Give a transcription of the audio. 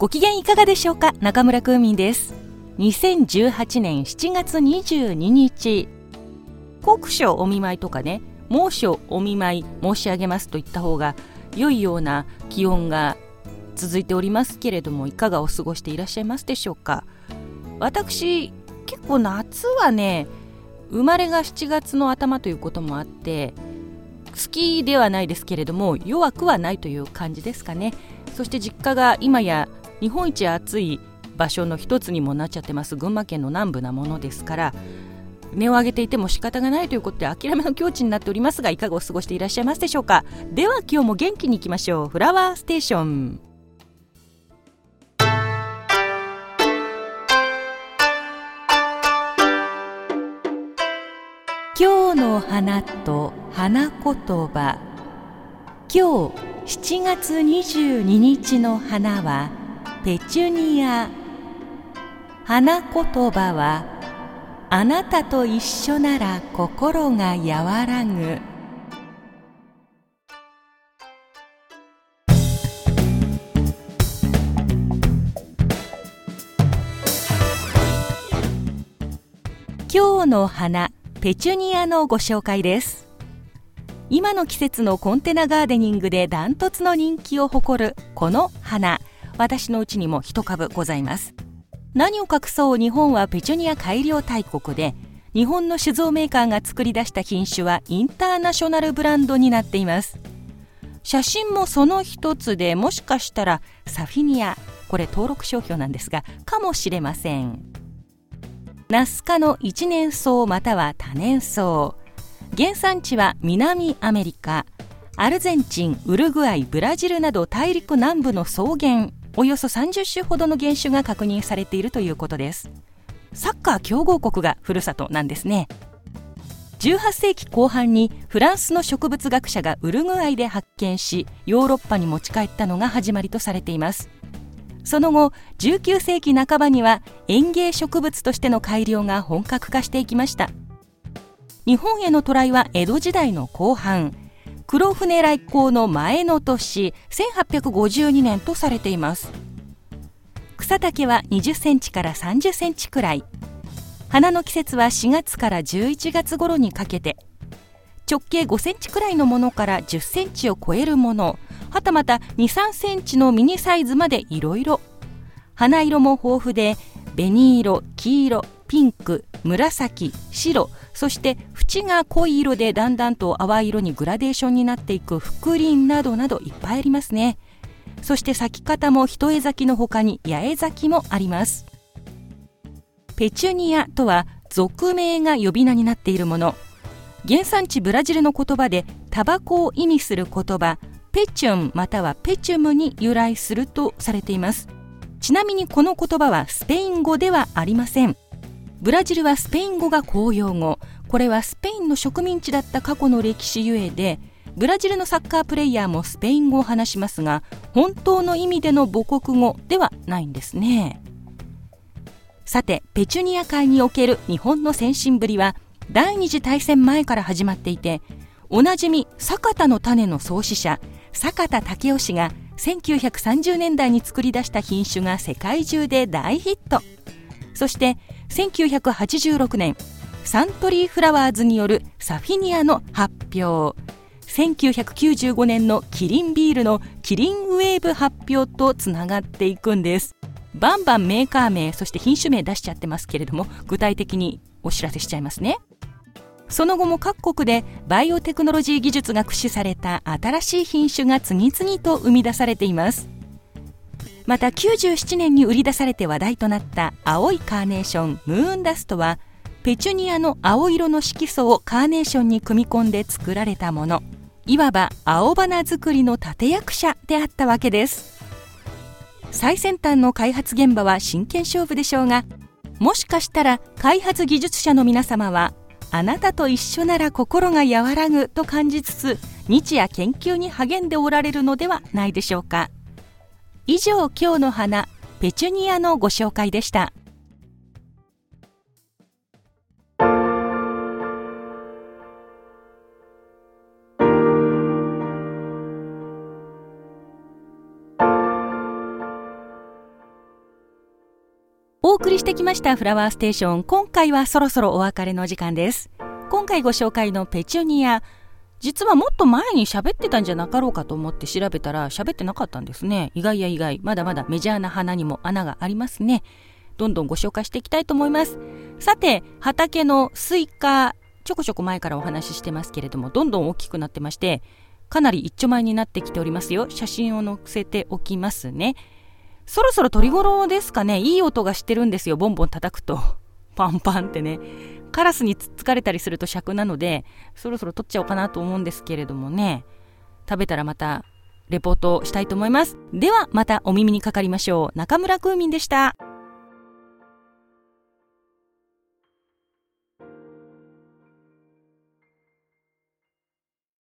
ご機嫌いかがでしょうか。中村空民です。2018年7月22日、酷暑お見舞いとかね、猛暑お見舞い申し上げますと言った方が良いような気温が続いておりますけれども、いかがお過ごしていらっしゃいますでしょうか。私結構夏はね、生まれが7月の頭ということもあって好きではないですけれども、弱くはないという感じですかね。そして実家が今や日本一暑い場所の一つにもなっちゃってます。群馬県の南部なものですから、値を上げていても仕方がないということで諦めの境地になっておりますが、いかがお過ごしていらっしゃいますでしょうか。では今日も元気にいきましょう。フラワーステーション。今日の花と花言葉。今日7月22日の花はペチュニア。花言葉は、あなたと一緒なら心が和らぐ。今日の花ペチュニアのご紹介です。今の季節のコンテナガーデニングでダントツの人気を誇るこの花、私のうちにも一株ございます。何を隠そう、日本はペチュニア改良大国で、日本の酒造メーカーが作り出した品種はインターナショナルブランドになっています。写真もその一つで、もしかしたらサフィニア、これ登録商標なんですが、かもしれません。ナス科の一年草または多年草。原産地は南アメリカ、アルゼンチン、ウルグアイ、ブラジルなど大陸南部の草原、およそ30種ほどの原種が確認されているということです。サッカー強豪国がふるさとなんですね。18世紀後半にフランスの植物学者がウルグアイで発見し、ヨーロッパに持ち帰ったのが始まりとされています。その後19世紀半ばには園芸植物としての改良が本格化していきました。日本への渡来は江戸時代の後半、黒船来航の前の年1852年とされています。草丈は20センチから30センチくらい。花の季節は4月から11月頃にかけて、直径5センチくらいのものから10センチを超えるもの、はたまた2、3センチのミニサイズまでいろいろ。花色も豊富で、紅色、黄色、ピンク、紫、白、そして縁が濃い色でだんだんと淡い色にグラデーションになっていく覆輪などなどいっぱいありますね。そして咲き方も一重咲きの他に八重咲きもあります。ペチュニアとは俗名が呼び名になっているもの。原産地ブラジルの言葉でタバコを意味する言葉ペチュンまたはペチュムに由来するとされています。ちなみにこの言葉はスペイン語ではありません。ブラジルはスペイン語が公用語。これはスペインの植民地だった過去の歴史ゆえで、ブラジルのサッカープレイヤーもスペイン語を話しますが、本当の意味での母国語ではないんですね。さて、ペチュニア界における日本の先進ぶりは第二次大戦前から始まっていて、おなじみ坂田の種の創始者坂田武雄氏が1930年代に作り出した品種が世界中で大ヒット。そして1986年サントリーフラワーズによるサフィニアの発表、1995年のキリンビールのキリンウェーブ発表とつながっていくんです。バンバンメーカー名、そして品種名出しちゃってますけれども、具体的にお知らせしちゃいますね。その後も各国でバイオテクノロジー技術が駆使された新しい品種が次々と生み出されています。また97年に売り出されて話題となった青いカーネーションムーンダストは、ペチュニアの青色の色素をカーネーションに組み込んで作られたもの、いわば青花作りの立役者であったわけです。最先端の開発現場は真剣勝負でしょうが、もしかしたら開発技術者の皆様はあなたと一緒なら心が和らぐと感じつつ、日夜研究に励んでおられるのではないでしょうか。以上、今日の花ペチュニアのご紹介でした。 りしてきましたフラワーステーション、今回はそろそろお別れの時間です。今回ご紹介のペチュニア、実はもっと前に喋ってたんじゃなかろうかと思って調べたら喋ってなかったんですね。意外や意外、まだまだメジャーな花にも穴がありますね。どんどんご紹介していきたいと思います。さて、畑のスイカ、ちょこちょこ前からお話ししてますけれども、どんどん大きくなってまして、かなり一丁前になってきておりますよ。写真を載せておきますね。そろそろ取り頃ですかね。いい音がしてるんですよ。ボンボン叩くとパンパンってね。カラスにつっつかれたりすると癪なので、そろそろ取っちゃおうかなと思うんですけれどもね。食べたらまたレポートしたいと思います。ではまたお耳にかかりましょう。中村クーミンでした。